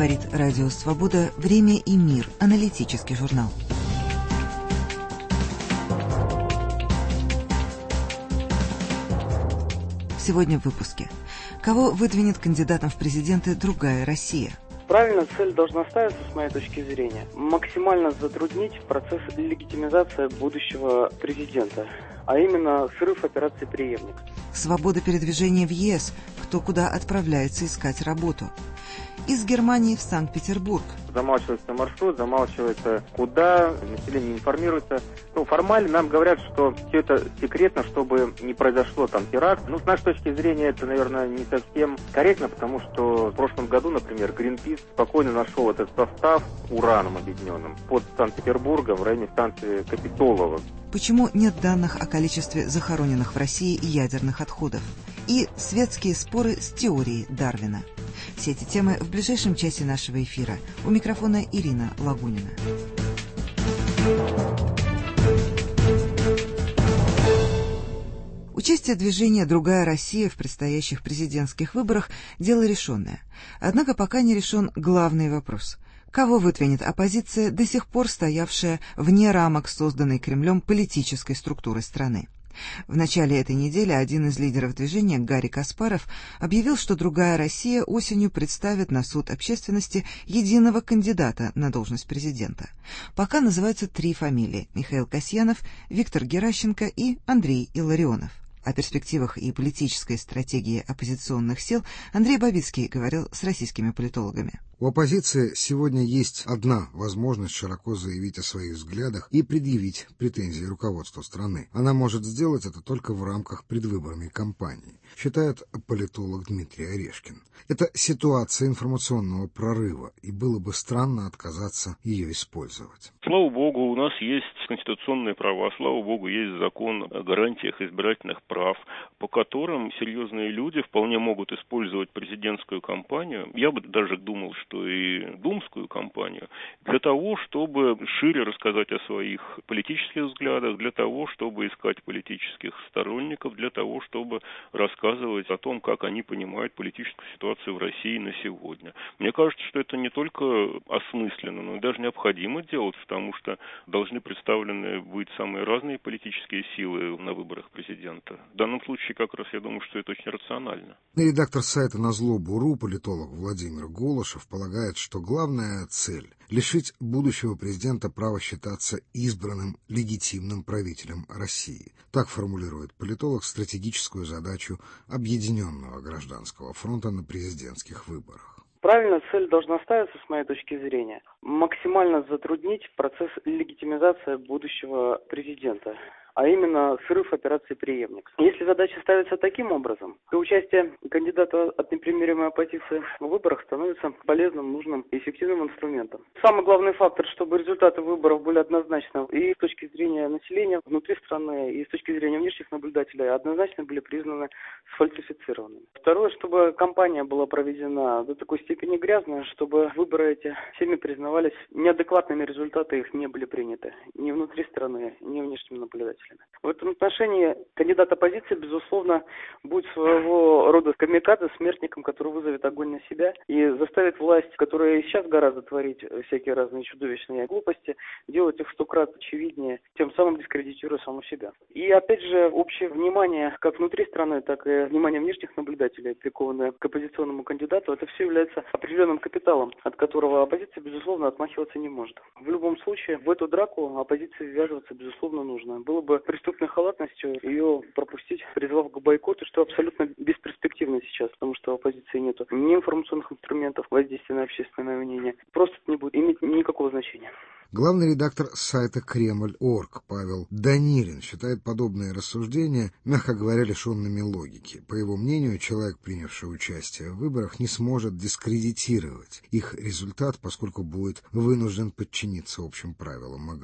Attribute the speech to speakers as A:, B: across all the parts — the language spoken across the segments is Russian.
A: Говорит Радио Свобода. Время и мир. Аналитический журнал. Сегодня в выпуске. Кого выдвинет кандидатом в президенты другая Россия?
B: Правильно, цель должна ставиться, с моей точки зрения, максимально затруднить процесс легитимизации будущего президента, а именно срыв операции «Преемник».
A: Свобода передвижения в ЕС. Кто куда отправляется искать работу? Из Германии в Санкт-Петербург.
C: Замалчивается маршрут, замалчивается куда, население информируется. Формально нам говорят, что все это секретно, чтобы не произошло там теракт. С нашей точки зрения это, наверное, не совсем корректно, потому что в прошлом году, например, Greenpeace спокойно нашел этот состав ураном объединенным под Санкт-Петербургом в районе станции Капитолово.
A: Почему нет данных о количестве захороненных в России ядерных отходов? И светские споры с теорией Дарвина. Все эти темы в ближайшем часе нашего эфира. У микрофона Ирина Лагунина. Участие движения «Другая Россия» в предстоящих президентских выборах – дело решенное. Однако пока не решен главный вопрос – кого выдвинет оппозиция, до сих пор стоявшая вне рамок созданной Кремлем политической структуры страны? В начале этой недели один из лидеров движения, Гарри Каспаров, объявил, что «Другая Россия» осенью представит на суд общественности единого кандидата на должность президента. Пока называются 3 фамилии – Михаил Касьянов, Виктор Геращенко и Андрей Илларионов. О перспективах и политической стратегии оппозиционных сил Андрей Бабицкий говорил с российскими политологами.
D: У оппозиции сегодня есть одна возможность широко заявить о своих взглядах и предъявить претензии руководству страны. Она может сделать это только в рамках предвыборной кампании, считает политолог Дмитрий Орешкин. Это ситуация информационного прорыва, и было бы странно отказаться ее использовать.
E: Слава богу, у нас есть конституционные права, слава богу, есть закон о гарантиях избирательных прав, по которым серьезные люди вполне могут использовать президентскую кампанию. Я бы даже думал, что и думскую кампанию, для того, чтобы шире рассказать о своих политических взглядах, для того, чтобы искать политических сторонников, для того, чтобы рассказывать о том, как они понимают политическую ситуацию в России на сегодня. Мне кажется, что это не только осмысленно, но и даже необходимо делать, потому что должны представлены быть самые разные политические силы на выборах президента. В данном случае, как раз, я думаю, что это очень рационально.
D: Редактор сайта «Назло.ру», политолог Владимир Голышев, полагает, что главная цель – лишить будущего президента права считаться избранным легитимным правителем России. Так формулирует политолог стратегическую задачу Объединенного гражданского фронта на президентских выборах.
B: Правильно, цель должна ставиться, с моей точки зрения, максимально затруднить процесс легитимизации будущего президента, а именно срыв операции «Преемник». Если задача ставится таким образом, то участие кандидата от непримиримой оппозиции в выборах становится полезным, нужным и эффективным инструментом. Самый главный фактор, чтобы результаты выборов были однозначно и с точки зрения населения внутри страны, и с точки зрения внешних наблюдателей однозначно были признаны сфальсифицированными. Второе, чтобы кампания была проведена до такой степени грязная, чтобы выборы эти всеми признавались неадекватными, результаты их не были приняты ни внутри страны, ни внешними наблюдателями. В этом отношении кандидат оппозиции, безусловно, будет своего рода камикадзе, смертником, который вызовет огонь на себя и заставит власть, которая сейчас гораздо творить всякие разные чудовищные глупости, делать их в 100 крат очевиднее, тем самым дискредитируя саму себя. И опять же, общее внимание как внутри страны, так и внимание внешних наблюдателей, прикованное к оппозиционному кандидату, это все является определенным капиталом, от которого оппозиция, безусловно, отмахиваться не может. В любом случае, в эту драку оппозиции ввязываться, безусловно, нужно. Было бы преступной халатностью ее пропустить, призвав к бойкоту, что абсолютно бесперспективно сейчас, потому что у оппозиции нету ни информационных инструментов воздействия на общественное мнение. Просто это не будет иметь никакого значения.
D: Главный редактор сайта Кремль.орг Павел Данилин считает подобные рассуждения, мягко говоря, лишенными логики. По его мнению, человек, принявший участие в выборах, не сможет дискредитировать их результат, поскольку будет вынужден подчиниться общим правилам игры.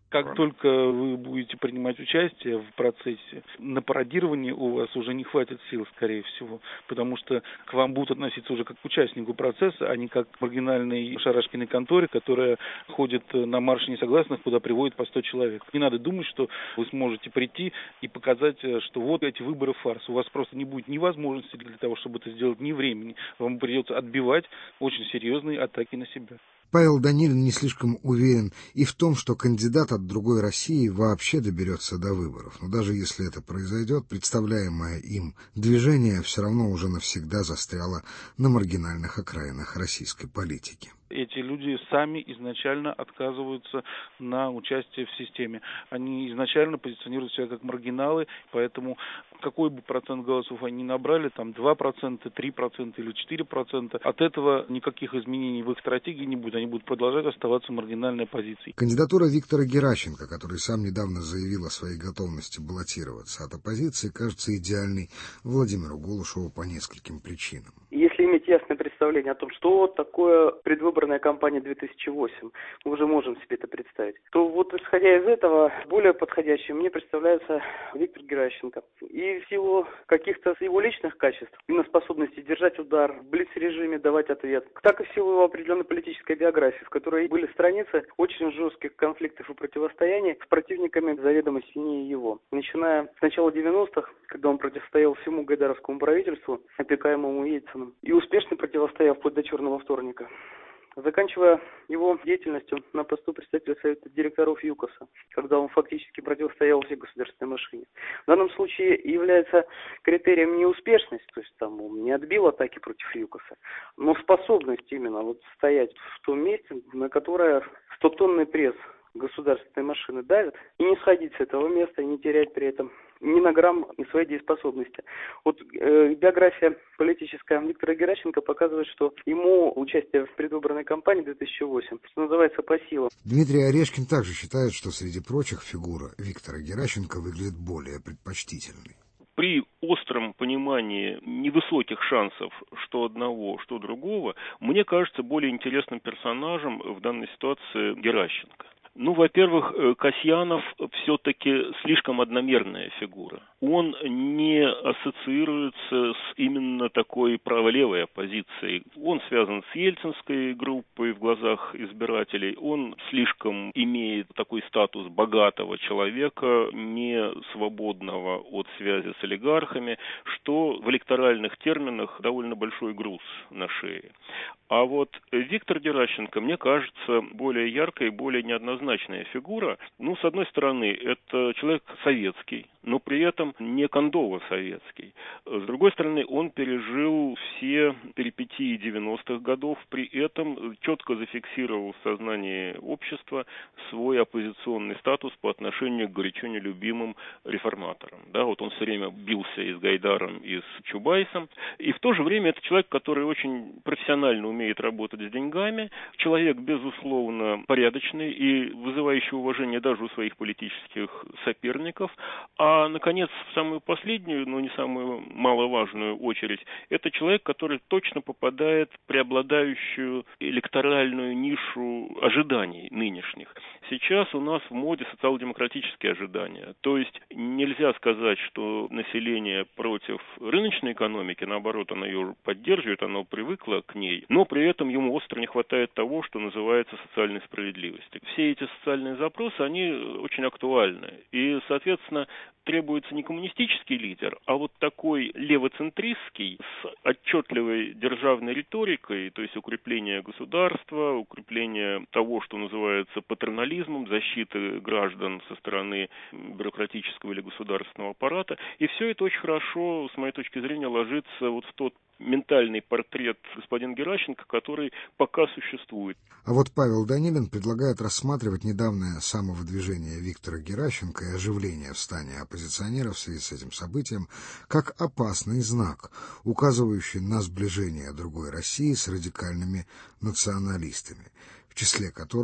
F: Как только вы будете принимать участие в процессе, на пародирование у вас уже не хватит сил, скорее всего, потому что к вам будут относиться уже как к участнику процесса, а не как к маргинальной шарашкиной конторе, которая ходит на марш несогласных, куда приводит по 100 человек. Не надо думать, что вы сможете прийти и показать, что вот эти выборы фарс. У вас просто не будет ни возможности для того, чтобы это сделать, ни времени. Вам придется отбивать очень серьезные атаки на себя.
D: Павел Данилин не слишком уверен и в том, что кандидат от «Другой России» вообще доберется до выборов. Но даже если это произойдет, представляемое им движение все равно уже навсегда застряло на маргинальных окраинах российской политики.
F: Эти люди сами изначально отказываются на участие в системе. Они изначально позиционируют себя как маргиналы, поэтому какой бы процент голосов они ни набрали, там 2%, 3% или 4%, от этого никаких изменений в их стратегии не будет. Они будут продолжать оставаться маргинальной оппозицией.
D: Кандидатура Виктора Геращенко, который сам недавно заявил о своей готовности баллотироваться от оппозиции, кажется идеальной Владимиру Голушеву по нескольким причинам.
B: Если иметь ясное представление о том, что такое предвыборная кампания 2008, мы уже можем себе это представить, то вот исходя из этого, более подходящим мне представляется Виктор Геращенко. И в силу каких-то его личных качеств, именно способности держать удар, в блиц-режиме давать ответ, так и в силу его определенной политической биографии, в которой были страницы очень жестких конфликтов и противостояний с противниками заведомо сильнее его. Начиная с начала 90-х, когда он противостоял всему гайдаровскому правительству, опекаемому Ельциным, и успешно противостоял вплоть до «Черного вторника», заканчивая его деятельностью на посту председателя Совета директоров ЮКОСа, когда он фактически противостоял всей государственной машине. В данном случае является критерием не успешность, то есть там он не отбил атаки против ЮКОСа, но способность именно стоять в том месте, на которое 100-тонный пресс государственной машины давит, и не сходить с этого места, и не терять при этом ни на грамм своей дееспособности. Вот биография политическая Виктора Геращенко показывает, что ему участие в предвыборной кампании 2008, что называется, по силам.
D: Дмитрий Орешкин также считает, что среди прочих фигура Виктора Геращенко выглядит более предпочтительной.
E: При остром понимании невысоких шансов что одного, что другого, мне кажется более интересным персонажем в данной ситуации Геращенко. Ну, во-первых, Касьянов все-таки слишком одномерная фигура. Он не ассоциируется с именно такой право-левой оппозицией. Он связан с ельцинской группой в глазах избирателей. Он слишком имеет такой статус богатого человека, не свободного от связи с олигархами, что в электоральных терминах довольно большой груз на шее. А вот Виктор Геращенко, мне кажется, более яркая и более неоднозначная фигура. Ну, с одной стороны, это человек советский, но при этом не кондово-советский. С другой стороны, он пережил все перипетии 90-х годов, при этом четко зафиксировал в сознании общества свой оппозиционный статус по отношению к горячо нелюбимым реформаторам. Да, вот он все время бился и с Гайдаром, и с Чубайсом. И в то же время это человек, который очень профессионально умеет работать с деньгами, человек, безусловно, порядочный и вызывающий уважение даже у своих политических соперников. А, наконец, в самую последнюю, но не самую маловажную очередь, это человек, который точно попадает в преобладающую электоральную нишу ожиданий нынешних. Сейчас у нас в моде социал-демократические ожидания. То есть нельзя сказать, что население против рыночной экономики, наоборот, оно ее поддерживает, оно привыкло к ней, но при этом ему остро не хватает того, что называется социальной справедливостью. Все эти социальные запросы, они очень актуальны. И, соответственно, требуется не коммунистический лидер, а вот такой левоцентристский с отчетливой державной риторикой, то есть укрепление государства, укрепление того, что называется патернализмом, защиты граждан со стороны бюрократического или государственного аппарата. И все это очень хорошо, с моей точки зрения, ложится вот в тот ментальный портрет господина Геращенко, который пока существует.
D: А вот Павел Данилин предлагает рассматривать недавнее самовыдвижение Виктора Геращенко и оживление в стане оппозиционеров в связи с этим событием как опасный знак, указывающий на сближение другой России с радикальными националистами, в числе которых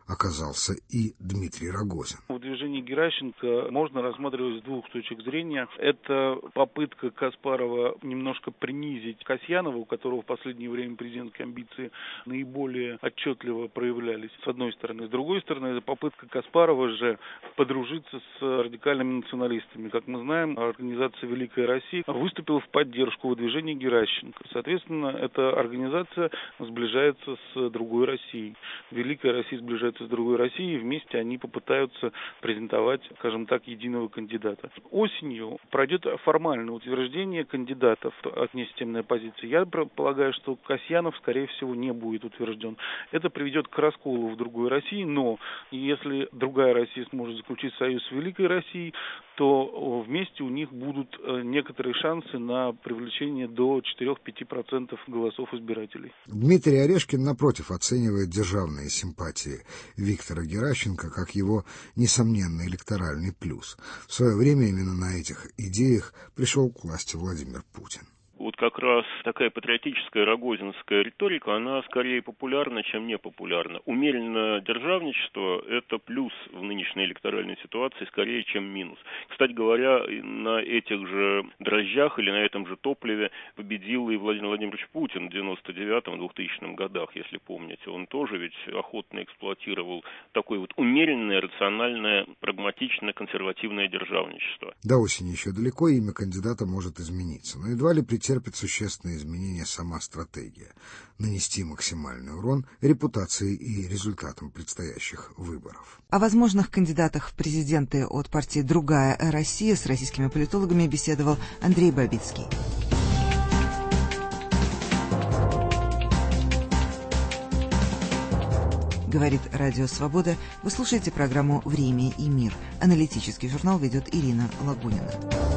D: оказался и Дмитрий Рогозин.
F: В движении Геращенко можно рассматривать с двух точек зрения. Это попытка Каспарова немножко принизить Касьянова, у которого в последнее время президентские амбиции наиболее отчетливо проявлялись, с одной стороны. С другой стороны, это попытка Каспарова же подружиться с радикальными националистами. Как мы знаем, организация «Великая Россия» выступила в поддержку выдвижения Геращенко. Соответственно, эта организация сближается с другой Россией. Великая Россия сближается с другой Россией, и вместе они попытаются презентовать, скажем так, единого кандидата. Осенью пройдет формальное утверждение кандидатов от несистемной оппозиции. Я полагаю, что Касьянов, скорее всего, не будет утвержден. Это приведет к расколу в другой России, но если другая Россия сможет заключить союз с Великой Россией, то вместе у них будут некоторые шансы на привлечение до 4-5% голосов избирателей.
D: Дмитрий Орешкин, напротив, оценивает державные симпатии Виктора Геращенко как его несомненный электоральный плюс. В свое время именно на этих идеях пришел к власти Владимир Путин.
E: Вот как раз такая патриотическая рогозинская риторика, она скорее популярна, чем не популярна. Умеренное державничество – это плюс в нынешней электоральной ситуации скорее, чем минус. Кстати говоря, на этих же дрожжах или на этом же топливе победил и Владимир Владимирович Путин в 99-2000 годах, если помните. Он тоже ведь охотно эксплуатировал такое вот умеренное, рациональное, прагматичное, консервативное державничество.
D: До осени еще далеко, имя кандидата может измениться, но едва ли терпит существенные изменения сама стратегия – нанести максимальный урон репутации и результатам предстоящих выборов.
A: О возможных кандидатах в президенты от партии «Другая Россия» с российскими политологами беседовал Андрей Бабицкий. Говорит Радио Свобода. Вы слушаете программу «Время и мир». Аналитический журнал ведет Ирина Лагунина.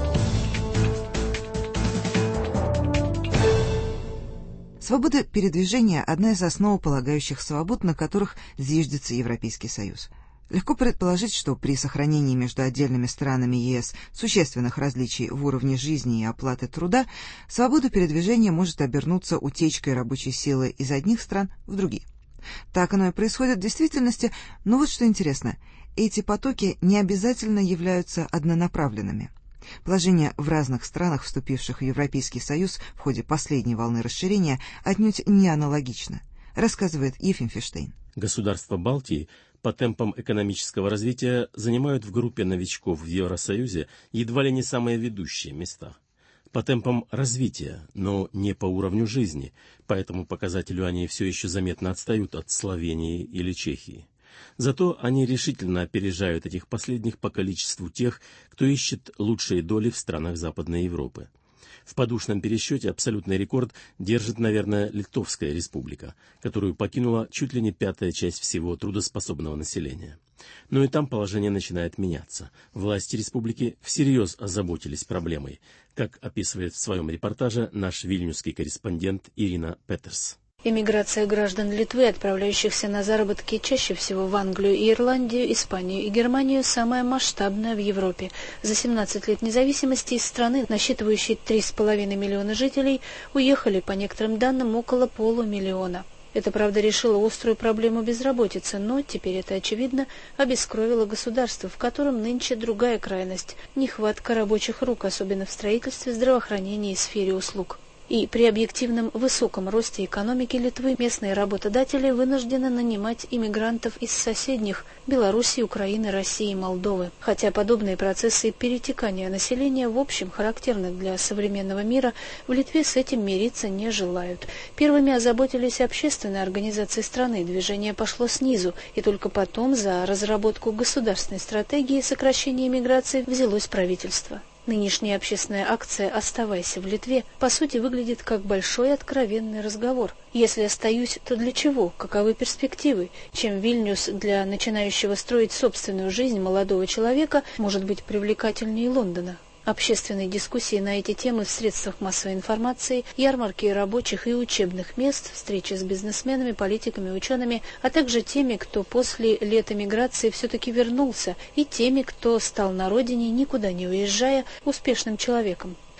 A: Свобода передвижения – одна из основополагающих свобод, на которых зиждется Европейский Союз. Легко предположить, что при сохранении между отдельными странами ЕС существенных различий в уровне жизни и оплаты труда, свобода передвижения может обернуться утечкой рабочей силы из одних стран в другие. Так оно и происходит в действительности, но вот что интересно – эти потоки не обязательно являются однонаправленными. Положение в разных странах, вступивших в Европейский Союз в ходе последней волны расширения, отнюдь не аналогично, рассказывает Ефим Фиштейн.
G: Государства Балтии по темпам экономического развития занимают в группе новичков в Евросоюзе едва ли не самые ведущие места. По темпам развития, но не по уровню жизни, по этому показателю они все еще заметно отстают от Словении или Чехии. Зато они решительно опережают этих последних по количеству тех, кто ищет лучшие доли в странах Западной Европы. В подушном пересчете абсолютный рекорд держит, наверное, Литовская республика, которую покинула чуть ли не 1/5 часть всего трудоспособного населения. Но и там положение начинает меняться. Власти республики всерьез озаботились проблемой, как описывает в своем репортаже наш вильнюсский корреспондент Ирина Петерс.
H: Эмиграция граждан Литвы, отправляющихся на заработки чаще всего в Англию и Ирландию, Испанию и Германию, самая масштабная в Европе. За 17 лет независимости из страны, насчитывающей 3,5 миллиона жителей, уехали, по некоторым данным, около 500 000. Это, правда, решило острую проблему безработицы, но, теперь это очевидно, обескровило государство, в котором нынче другая крайность – нехватка рабочих рук, особенно в строительстве, здравоохранении и сфере услуг. И при объективном высоком росте экономики Литвы местные работодатели вынуждены нанимать иммигрантов из соседних – Белоруссии, Украины, России и Молдовы. Хотя подобные процессы перетекания населения в общем характерны для современного мира, в Литве с этим мириться не желают. Первыми озаботились общественные организации страны, движение пошло снизу, и только потом за разработку государственной стратегии сокращения иммиграции взялось правительство. Нынешняя общественная акция «Оставайся в Литве» по сути выглядит как большой откровенный разговор. Если остаюсь, то для чего? Каковы перспективы? Чем Вильнюс для начинающего строить собственную жизнь молодого человека может быть привлекательнее Лондона? Общественные дискуссии на эти темы в средствах массовой информации, ярмарки рабочих и учебных мест, встречи с бизнесменами, политиками, учеными, а также теми, кто после лет эмиграции все-таки вернулся, и теми, кто стал на родине, никуда не уезжая, успешным человеком.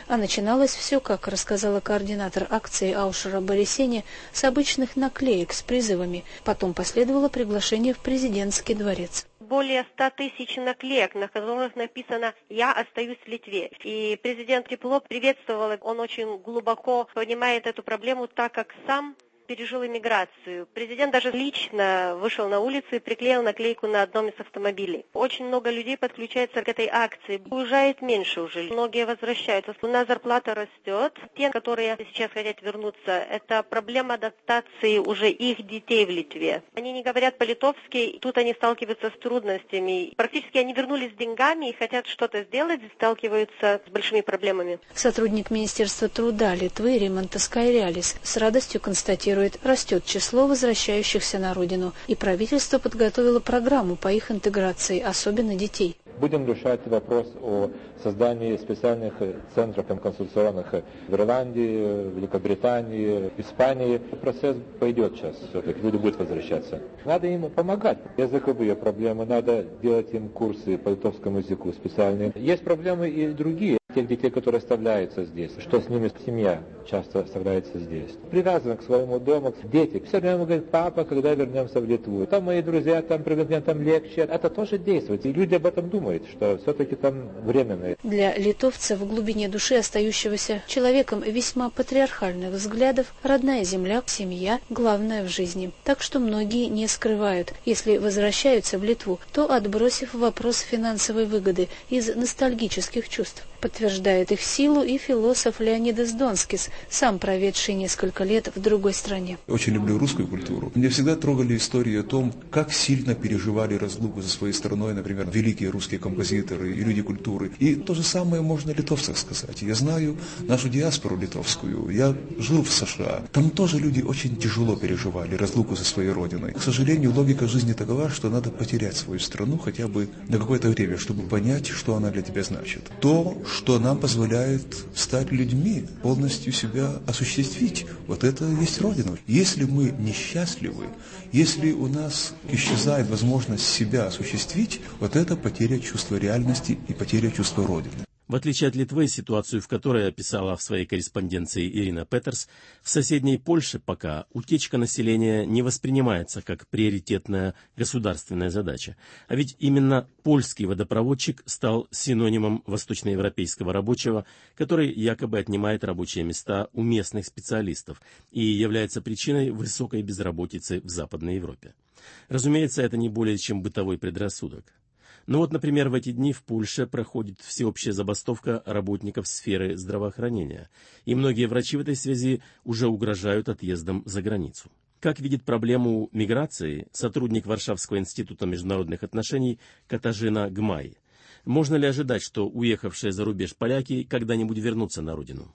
H: А начиналось все, как рассказала координатор акции Аушера Борисени, с обычных наклеек с призывами. Потом последовало приглашение в президентский дворец.
I: Более 100 тысяч наклеек, на которых написано «Я остаюсь в Литве». И президент тепло приветствовал, он очень глубоко понимает эту проблему, так как сам пережил иммиграцию. Президент даже лично вышел на улицу и приклеил наклейку на одном из автомобилей. Очень много людей подключается к этой акции. Уезжает меньше уже. Многие возвращаются. У нас зарплата растет. Те, которые сейчас хотят вернуться, это проблема адаптации уже их детей в Литве. Они не говорят по-литовски, тут они сталкиваются с трудностями. Практически они вернулись с деньгами и хотят что-то сделать, сталкиваются с большими проблемами.
H: Сотрудник Министерства труда Литвы Римантас Кайрялис с радостью констатирует, растет число возвращающихся на родину, и правительство подготовило программу по их интеграции, особенно детей.
J: Будем решать вопрос о создании специальных центров консультационных в Ирландии, Великобритании, Испании. Процесс пойдет сейчас, все-таки люди будут возвращаться. Надо им помогать. Языковые проблемы, надо делать им курсы по литовскому языку специальные. Есть проблемы и другие. Тех детей, которые оставляются здесь, что с ними семья часто оставляется здесь. Привязаны к своему дому. Дети все время говорят: папа, когда вернемся в Литву? Там мои друзья, там привезли, там легче. Это тоже действует. И люди об этом думают, что все-таки там временно.
H: Для литовца в глубине души остающегося человеком весьма патриархальных взглядов родная земля, семья главное в жизни. Так что многие не скрывают, если возвращаются в Литву, то отбросив вопрос финансовой выгоды из ностальгических чувств. Подтверждает их силу и философ Леонидас Донскис, сам проведший несколько лет в другой стране.
K: Очень люблю русскую культуру. Меня всегда трогали истории о том, как сильно переживали разлуку со своей страной, например, великие русские композиторы и люди культуры. И то же самое можно о литовцах сказать. Я знаю нашу диаспору литовскую. Я жил в США. Там тоже люди очень тяжело переживали разлуку со своей родиной. К сожалению, логика жизни такова, что надо потерять свою страну хотя бы на какое-то время, чтобы понять, что она для тебя значит. То, что нам позволяет стать людьми, полностью себя осуществить. Вот это и есть Родина. Если мы несчастливы, если у нас исчезает возможность себя осуществить, вот это потеря чувства реальности и потеря чувства Родины.
G: В отличие от Литвы, ситуацию в которой описала в своей корреспонденции Ирина Петерс, в соседней Польше пока утечка населения не воспринимается как приоритетная государственная задача. А ведь именно польский водопроводчик стал синонимом восточноевропейского рабочего, который якобы отнимает рабочие места у местных специалистов и является причиной высокой безработицы в Западной Европе. Разумеется, это не более чем бытовой предрассудок. Но вот, например, в эти дни в Польше проходит всеобщая забастовка работников сферы здравоохранения, и многие врачи в этой связи уже угрожают отъездом за границу. Как видит проблему миграции сотрудник Варшавского института международных отношений Катажина Гмай? Можно ли ожидать, что уехавшие за рубеж поляки когда-нибудь вернутся на родину?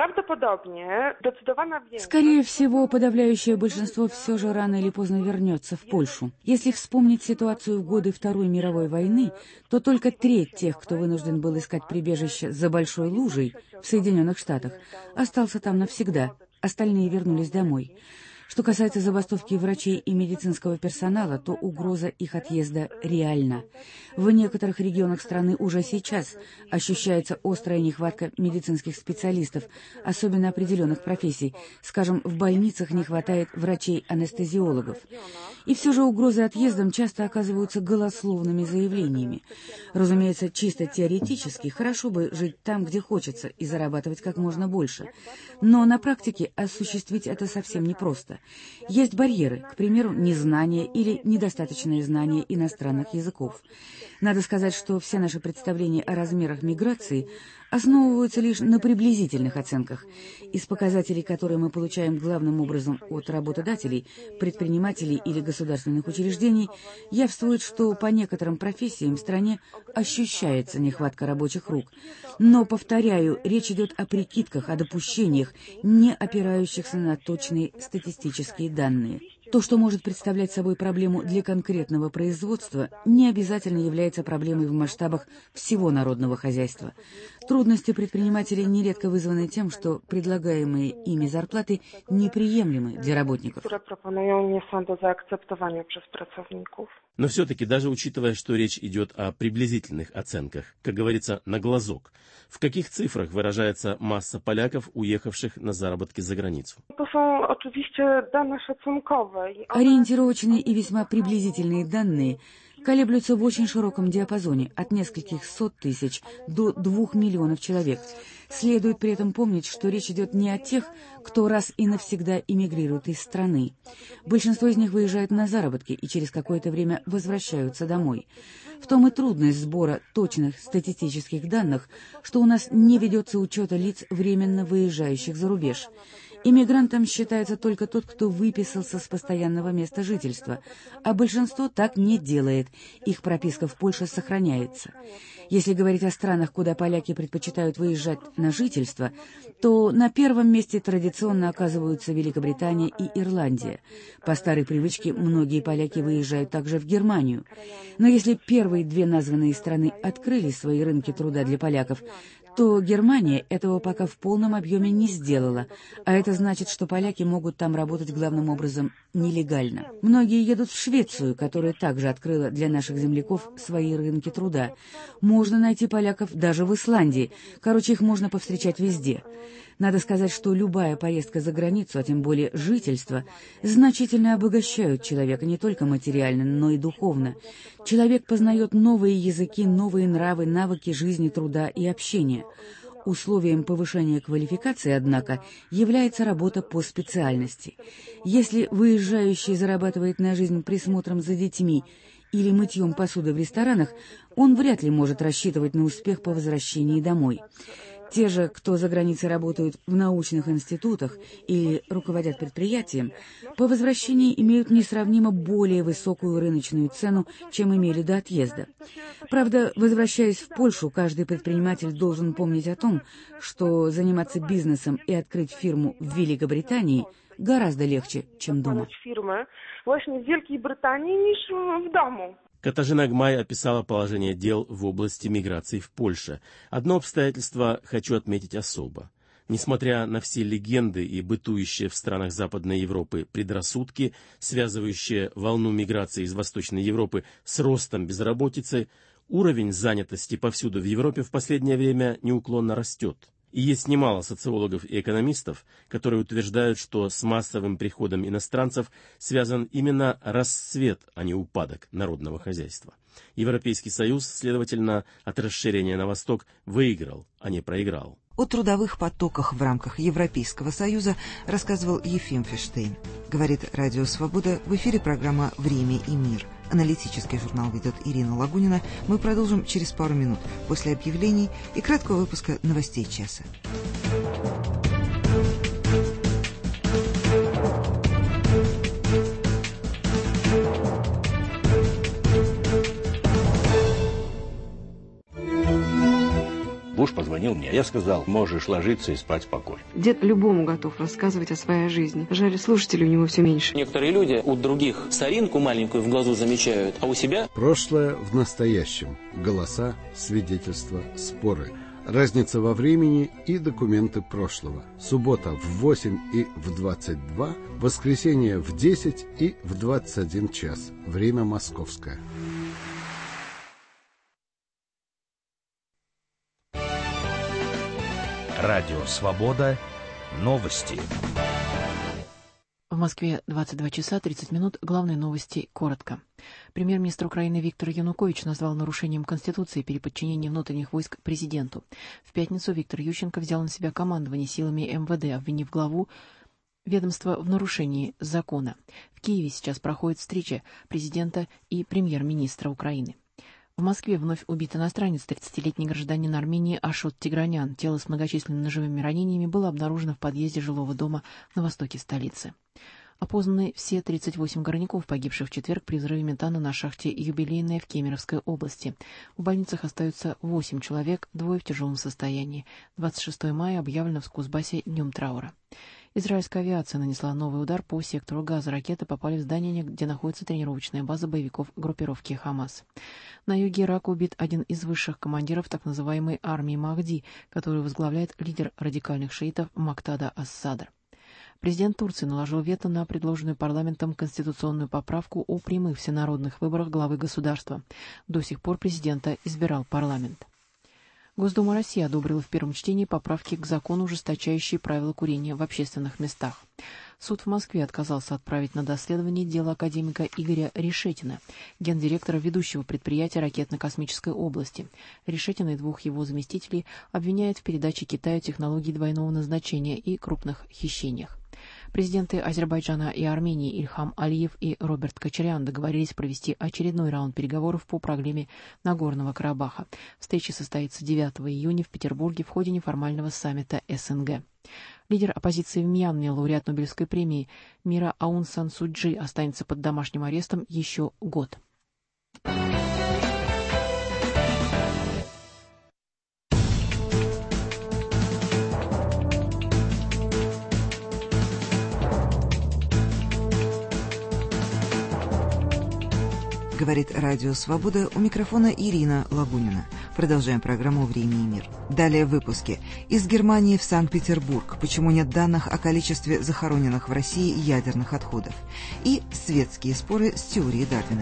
L: Скорее всего, подавляющее большинство все же рано или поздно вернется в Польшу. Если вспомнить ситуацию в годы Второй мировой войны, то только треть тех, кто вынужден был искать прибежище за Большой лужей в Соединенных Штатах, остался там навсегда, остальные вернулись домой. Что касается забастовки врачей и медицинского персонала, то угроза их отъезда реальна. В некоторых регионах страны уже сейчас ощущается острая нехватка медицинских специалистов, особенно определенных профессий. Скажем, в больницах не хватает врачей-анестезиологов. И все же угрозы отъездом часто оказываются голословными заявлениями. Разумеется, чисто теоретически хорошо бы жить там, где хочется, и зарабатывать как можно больше. Но на практике осуществить это совсем непросто. Есть барьеры, к примеру, незнание или недостаточное знание иностранных языков. Надо сказать, что все наши представления о размерах миграции основываются лишь на приблизительных оценках. Из показателей, которые мы получаем главным образом от работодателей, предпринимателей или государственных учреждений, явствует, что по некоторым профессиям в стране ощущается нехватка рабочих рук. Но, повторяю, речь идет о прикидках, о допущениях, не опирающихся на точные статистические данные. То, что может представлять собой проблему для конкретного производства, не обязательно является проблемой в масштабах всего народного хозяйства. Трудности предпринимателей нередко вызваны тем, что предлагаемые ими зарплаты неприемлемы для работников.
G: Но все-таки, даже учитывая, что речь идет о приблизительных оценках, как говорится, на глазок, в каких цифрах выражается масса поляков, уехавших на заработки за границу?
L: Ориентировочные и весьма приблизительные данные колеблются в очень широком диапазоне от нескольких сот тысяч до 2 миллионов человек. Следует при этом помнить, что речь идет не о тех, кто раз и навсегда эмигрирует из страны. Большинство из них выезжают на заработки и через какое-то время возвращаются домой. В том и трудность сбора точных статистических данных, что у нас не ведется учета лиц, временно выезжающих за рубеж. Иммигрантом считается только тот, кто выписался с постоянного места жительства, а большинство так не делает, их прописка в Польше сохраняется. Если говорить о странах, куда поляки предпочитают выезжать на жительство, то на первом месте традиционно оказываются Великобритания и Ирландия. По старой привычке многие поляки выезжают также в Германию. Но если первые две названные страны открыли свои рынки труда для поляков, то Германия этого пока в полном объеме не сделала, а это значит, что поляки могут там работать главным образом нелегально. Многие едут в Швецию, которая также открыла для наших земляков свои рынки труда. Можно найти поляков даже в Исландии, короче, их можно повстречать везде. Надо сказать, что любая поездка за границу, а тем более жительство, значительно обогащают человека не только материально, но и духовно. Человек познает новые языки, новые нравы, навыки жизни, труда и общения. Условием повышения квалификации, однако, является работа по специальности. Если выезжающий зарабатывает на жизнь присмотром за детьми или мытьем посуды в ресторанах, он вряд ли может рассчитывать на успех по возвращении домой. Те же, кто за границей работают в научных институтах или руководят предприятием, по возвращении имеют несравнимо более высокую рыночную цену, чем имели до отъезда. Правда, возвращаясь в Польшу, каждый предприниматель должен помнить о том, что заниматься бизнесом и открыть фирму в Великобритании гораздо легче, чем дома.
G: Катажина Гмай описала положение дел в области миграции в Польше. Одно обстоятельство хочу отметить особо. Несмотря на все легенды и бытующие в странах Западной Европы предрассудки, связывающие волну миграции из Восточной Европы с ростом безработицы, уровень занятости повсюду в Европе в последнее время неуклонно растет. И есть немало социологов и экономистов, которые утверждают, что с массовым приходом иностранцев связан именно расцвет, а не упадок народного хозяйства. Европейский Союз, следовательно, от расширения на восток выиграл, а не проиграл.
A: О трудовых потоках в рамках Европейского Союза рассказывал Ефим Фиштейн. Говорит Радио Свобода, в эфире программа «Время и мир». Аналитический журнал ведет Ирина Лагунина. Мы продолжим через пару минут после объявлений и краткого выпуска новостей часа.
M: Буш позвонил мне, я сказал, можешь ложиться и спать спокойно.
N: Дед любому готов рассказывать о своей жизни. Жаль, слушателей у него все меньше.
O: Некоторые люди у других соринку маленькую в глазу замечают, а у себя...
P: Прошлое в настоящем. Голоса, свидетельства, споры. Разница во времени и документы прошлого. Суббота в 8 и в 22, воскресенье в 10 и в 21 час. Время московское.
Q: Радио «Свобода». Новости.
R: В Москве 22 часа 30 минут. Главные новости коротко. Премьер-министр Украины Виктор Янукович назвал нарушением Конституции переподчинение внутренних войск президенту. В пятницу Виктор Ющенко взял на себя командование силами МВД, обвинив главу ведомства в нарушении закона. В Киеве сейчас проходит встреча президента и премьер-министра Украины. В Москве вновь убит иностранец, 30-летний гражданин Армении Ашот Тигранян. Тело с многочисленными ножевыми ранениями было обнаружено в подъезде жилого дома на востоке столицы. Опознаны все 38 горняков, погибших в четверг при взрыве метана на шахте «Юбилейная» в Кемеровской области. В больницах остаются 8 человек, 2 в тяжелом состоянии. 26 мая объявлено в Кузбассе днем траура. Израильская авиация нанесла новый удар по сектору Газа. Ракеты попали в здание, где находится тренировочная база боевиков группировки Хамас. На юге Ирака убит один из высших командиров так называемой армии Махди, которую возглавляет лидер радикальных шиитов Муктада ас-Садр. Президент Турции наложил вето на предложенную парламентом конституционную поправку о прямых всенародных выборах главы государства. До сих пор президента избирал парламент. Госдума России одобрила в первом чтении поправки к закону, ужесточающие правила курения в общественных местах. Суд в Москве отказался отправить на доследование дело академика Игоря Решетина, гендиректора ведущего предприятия ракетно-космической области. Решетина и двух его заместителей обвиняют в передаче Китаю технологий двойного назначения и крупных хищениях. Президенты Азербайджана и Армении Ильхам Алиев и Роберт Кочарян договорились провести очередной раунд переговоров по проблеме Нагорного Карабаха. Встреча состоится 9 июня в Петербурге в ходе неформального саммита СНГ. Лидер оппозиции в Мьянме, лауреат Нобелевской премии мира Аун Сан Су Чжи, останется под домашним арестом еще год.
A: Говорит Радио Свобода, у микрофона Ирина Лагунина. Продолжаем программу «Время и мир». Далее в выпуске. Из Германии в Санкт-Петербург. Почему нет данных о количестве захороненных в России ядерных отходов? И светские споры с теорией Дарвина.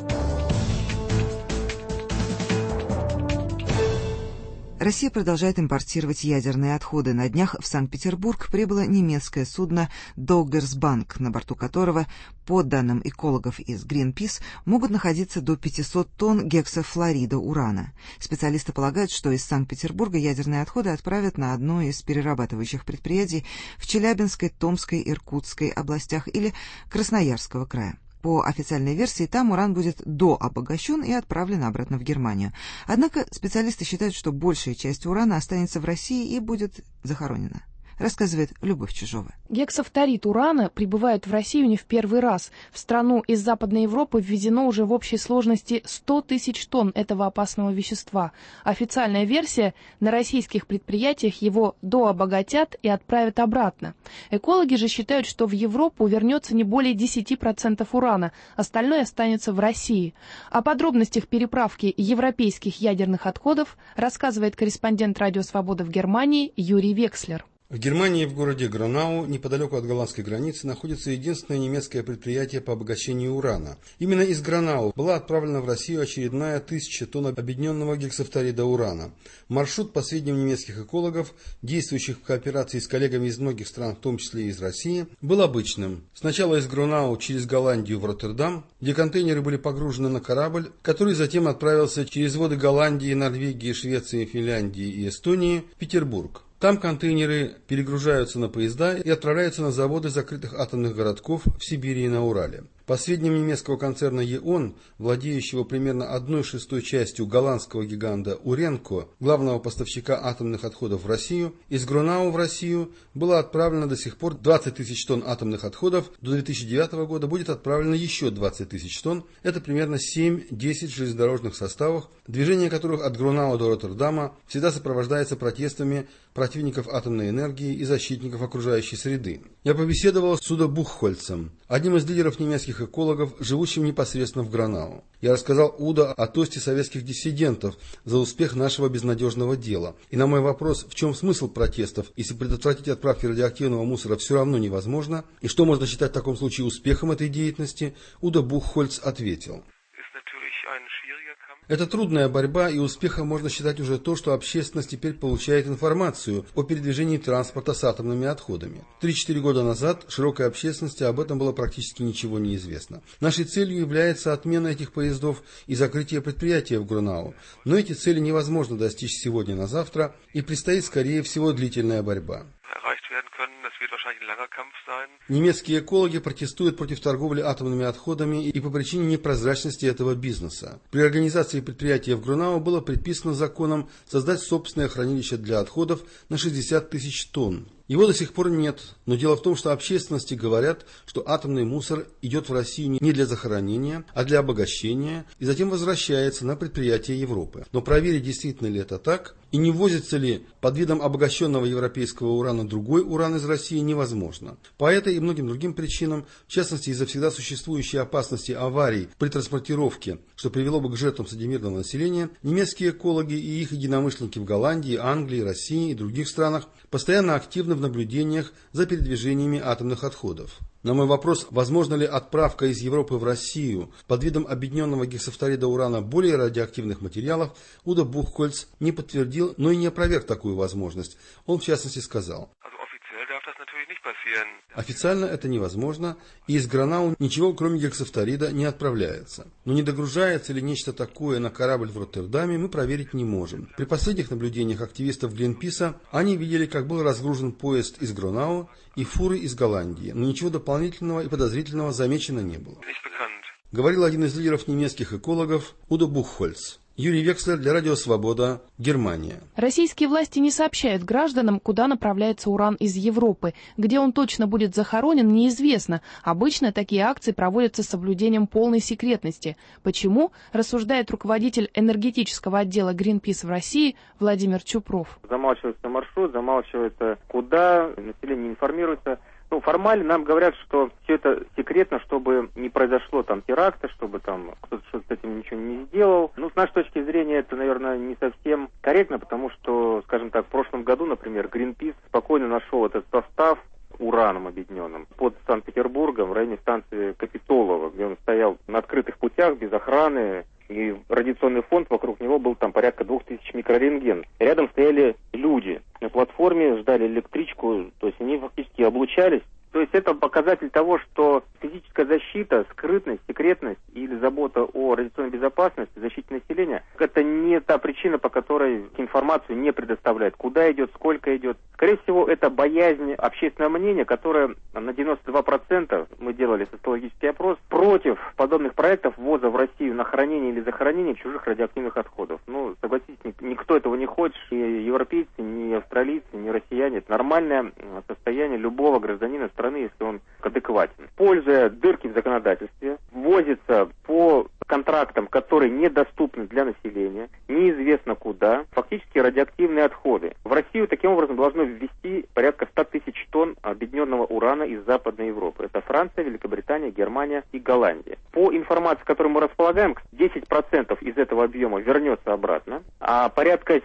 A: Россия продолжает импортировать ядерные отходы. На днях в Санкт-Петербург прибыло немецкое судно «Доггерс Банк», на борту которого, по данным экологов из Greenpeace, могут находиться до 500 тонн гексафлорида урана. Специалисты полагают, что из Санкт-Петербурга ядерные отходы отправят на одно из перерабатывающих предприятий в Челябинской, Томской, Иркутской областях или Красноярского края. По официальной версии, там уран будет дообогащен и отправлен обратно в Германию. Однако специалисты считают, что большая часть урана останется в России и будет захоронена. Рассказывает Любовь Чижова.
S: Гексафторид урана прибывает в Россию не в первый раз. В страну из Западной Европы ввезено уже в общей сложности 100 тысяч тонн этого опасного вещества. Официальная версия – на российских предприятиях его дообогатят и отправят обратно. Экологи же считают, что в Европу вернется не более 10% урана, остальное останется в России. О подробностях переправки европейских ядерных отходов рассказывает корреспондент Радио Свобода в Германии Юрий Векслер.
T: В Германии, в городе Гронау, неподалеку от голландской границы, находится единственное немецкое предприятие по обогащению урана. Именно из Гронау была отправлена в Россию очередная 1000 тонн объединенного гексафторида урана. Маршрут, по сведениям немецких экологов, действующих в кооперации с коллегами из многих стран, в том числе и из России, был обычным. Сначала из Гронау через Голландию в Роттердам, где контейнеры были погружены на корабль, который затем отправился через воды Голландии, Норвегии, Швеции, Финляндии и Эстонии в Петербург. Там контейнеры перегружаются на поезда и отправляются на заводы закрытых атомных городков в Сибири и на Урале. По сведениям немецкого концерна ЕОН, владеющего примерно 1/6 частью голландского гиганта Уренко, главного поставщика атомных отходов в Россию, из Гронау в Россию было отправлено до сих пор 20 тысяч тонн атомных отходов. До 2009 года будет отправлено еще 20 тысяч тонн. Это примерно 7-10 железнодорожных составов, движение которых от Гронау до Роттердама всегда сопровождается протестами противников атомной энергии и защитников окружающей среды. Я побеседовал с Удо Буххольцем, одним из лидеров немецких экологов, живущим непосредственно в Гронау. Я рассказал Удо о тосте советских диссидентов за успех нашего безнадежного дела. И на мой вопрос, в чем смысл протестов, если предотвратить отправки радиоактивного мусора все равно невозможно, и что можно считать в таком случае успехом этой деятельности, Удо Буххольц ответил: это трудная борьба, и успехом можно считать уже то, что общественность теперь получает информацию о передвижении транспорта с атомными отходами. 3-4 года назад широкой общественности об этом было практически ничего не известно. Нашей целью является отмена этих поездов и закрытие предприятия в Гронау. Но эти цели невозможно достичь сегодня на завтра, и предстоит, скорее всего, длительная борьба. Немецкие экологи протестуют против торговли атомными отходами и по причине непрозрачности этого бизнеса. При организации предприятия в Гронау было предписано законом создать собственное хранилище для отходов на 60 тысяч тонн. Его до сих пор нет, но дело в том, что общественности говорят, что атомный мусор идет в Россию не для захоронения, а для обогащения и затем возвращается на предприятия Европы. Но проверить, действительно ли это так, И не ввозится ли под видом обогащенного европейского урана другой уран из России, невозможно. По этой и многим другим причинам, в частности из-за всегда существующей опасности аварий при транспортировке, что привело бы к жертвам среди мирного населения, немецкие экологи и их единомышленники в Голландии, Англии, России и других странах постоянно активны в наблюдениях за передвижениями атомных отходов. На мой вопрос, возможно ли отправка из Европы в Россию под видом объединенного гексафторида урана более радиоактивных материалов, Удо Буххольц не подтвердил, но и не опроверг такую возможность. Он, в частности, сказал: официально это невозможно, и из Гранау ничего, кроме гексафторида, не отправляется. Но не догружается ли нечто такое на корабль в Роттердаме, мы проверить не можем. При последних наблюдениях активистов Гринписа они видели, как был разгружен поезд из Гранау и фуры из Голландии, но ничего дополнительного и подозрительного замечено не было. Говорил один из лидеров немецких экологов Удо Буххольц. Юрий Векслер для Радио Свобода, Германия.
S: Российские власти не сообщают гражданам, куда направляется уран из Европы. Где он точно будет захоронен, неизвестно. Обычно такие акции проводятся с соблюдением полной секретности. Почему, рассуждает руководитель энергетического отдела Greenpeace в России Владимир Чупров.
C: Замалчивается маршрут, замалчивается куда, население не информируется. Формально нам говорят, что все это секретно, чтобы не произошло там теракта, чтобы там кто-то что-то с этим ничего не сделал. С нашей точки зрения это, наверное, не совсем корректно, потому что, скажем так, в прошлом году, например, Greenpeace спокойно нашел этот состав ураном объединенным под Санкт-Петербургом в районе станции Капитолово, где он стоял на открытых путях без охраны, и радиационный фонд вокруг него был там порядка 2000 микрорентген. Рядом стояли люди на платформе, ждали электричку, то есть они фактически облучались. То есть это показатель того, что физическая защита, скрытность, секретность или забота о радиационной безопасности, защите населения, это не та причина, по которой информацию не предоставляют. Куда идет, сколько идет. Скорее всего, это боязнь общественного мнения, которое на 92%, мы делали социологический опрос, против подобных проектов ввоза в Россию на хранение или захоронение чужих радиоактивных отходов. Согласитесь, никто этого не хочет, ни европейцы, ни австралийцы, ни россияне. Это нормальное состояние любого гражданина страны, если он адекватен. Используя дырки в законодательстве, ввозится по контрактам, которые недоступны для населения, неизвестно куда, фактически радиоактивные отходы. В Россию таким образом должно ввести порядка 100 тысяч тонн объединенного урана из Западной Европы. Это Франция, Великобритания, Германия и Голландия. По информации, которой мы располагаем, 10% из этого объема вернется обратно, а порядка